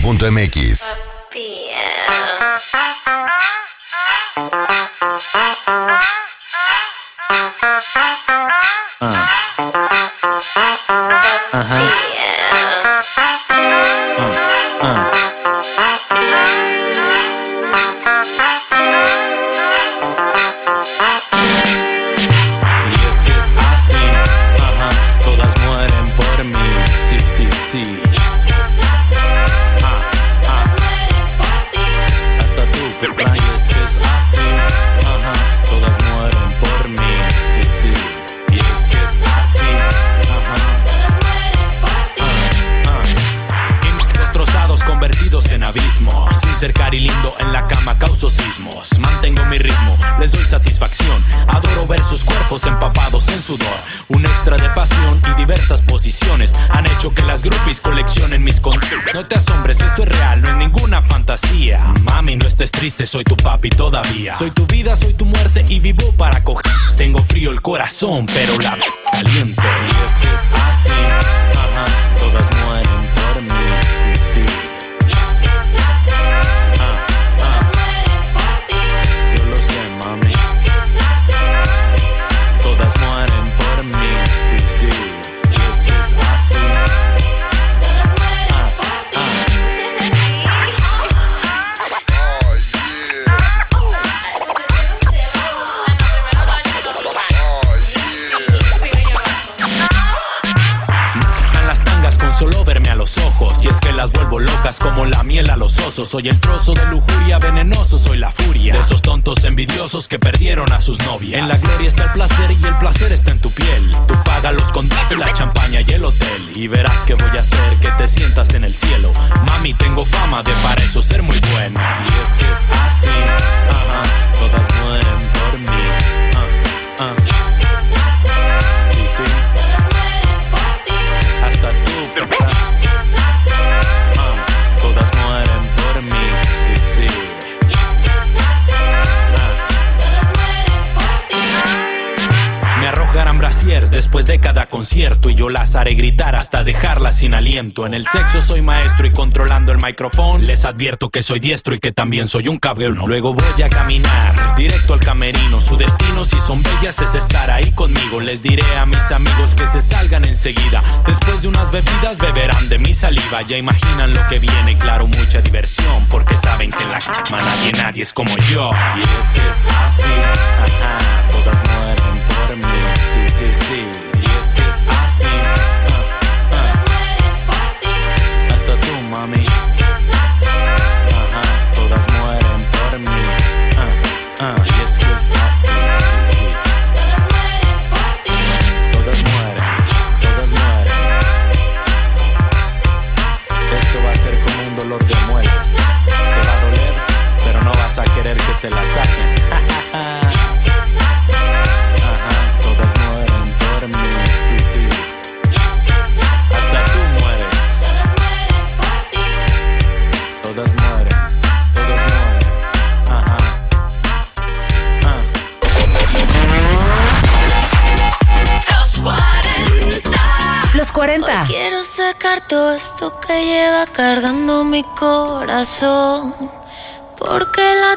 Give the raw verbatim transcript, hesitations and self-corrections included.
punto m x. Uh. Ajá. Uh. Uh. Y es que es así, ajá, todas mueren por mí, sí, sí, sí. Ah, ah. Hasta tú, ¿verdad? Y es que es así, ajá, todas mueren por mí, sí, sí. Y es que es así, ajá. Ah, ah. Destrozados, convertidos en abismos. Sin ser cari lindo, en la cama causo sismos. Mantengo mi ritmo, les doy satisfacción. Adoro ver sus cuerpos empapados en sudor. Un extra de pasión y diversas posiciones han hecho que las groupies coleccionen mis con... No te asombres, esto es real, no es ninguna fantasía. Mami, no estés triste, soy tu papi todavía. Soy tu vida, soy tu muerte y vivo para coger. Tengo frío el corazón, pero la caliente. Y es que es así, ajá, todas mueren por mí, sí, sí. Ah, ah. Yo lo sé, mami. Todas mueren por mí, sí, sí. Y es que es así. Ah, ah. En las tangas con solo verme a los ojos. Y es que las vuelvo locas como la miel a los osos. Soy el trozo de lujuria venenoso, soy la furia de esos tontos envidiosos que perdieron a sus novias. En la gloria está el placer y el placer está en tu piel. Tú págalos con la champaña y el hotel. Y verás que voy a hacer que te sientas en el cielo. Mami, tengo fama de para eso ser muy buena. Y es que es así, ajá, todas mueren por mí. Ah, ah. Sí, sí. Hasta tú, ¿verdad? Ah, todas mueren por mí, sí, sí. Me arrojarán brasiers después de cada concierto y yo las haré gritar hasta dejarlas sin aliento. En el sexo soy maestro y controlando el micrófono les advierto que soy diestro y que también soy un cabrón. Luego voy a caminar directo al camerino. Su destino, si son bellas, es estar ahí conmigo. Les diré a mis amigos que se salgan enseguida. Después de unas bebidas beberán de mi saliva. Ya imaginan lo que viene, claro, mucha diversión, porque saben que en la cama nadie, nadie es como yo. Y es que es así, ajá, todas mueren por mí, sí, sí, sí. Y es que es así, ah, ah. Hasta tú, mami. Ajá, todas mueren por mí, ah, ah. Y es que es así, sí, sí. Todas mueren, todas mueren. Esto va a ser como un dolor de muelas. Te va a doler, pero no vas a querer que te la saquen. Ajá, todas mueren por mí, sí, sí. Hasta tú mueres. Todas mueren, todas mueren. Ajá. Ah. Los cuarenta. Los cuarenta. Hoy quiero sacar todo esto que lleva cargando mi corazón, porque la